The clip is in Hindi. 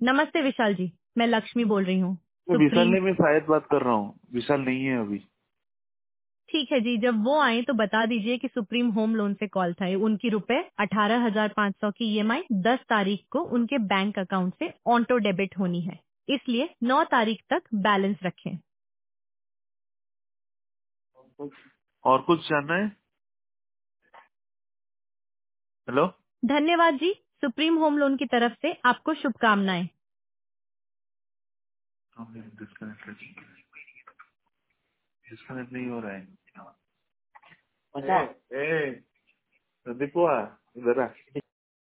नमस्ते विशाल जी, मैं लक्ष्मी बोल रही हूँ मैं विशाल सुप्रीम। नहीं, मैं शायद बात कर रहा हूँ। विशाल नहीं है अभी। ठीक है जी, जब वो आए तो बता दीजिए कि सुप्रीम होम लोन से कॉल था। उनकी रुपए 18,500 की ईएमआई 10 तारीख को उनके बैंक अकाउंट से ऑटो डेबिट होनी है, इसलिए 9 तारीख तक बैलेंस रखें। और कुछ जानना है? हेलो। धन्यवाद जी, सुप्रीम होम लोन की तरफ से आपको शुभकामनाएं। डिस्कनेक्ट डिस्कनेक्ट नहीं हो रहा है। अच्छा। ए, ए, दीपुआ, इधर आ।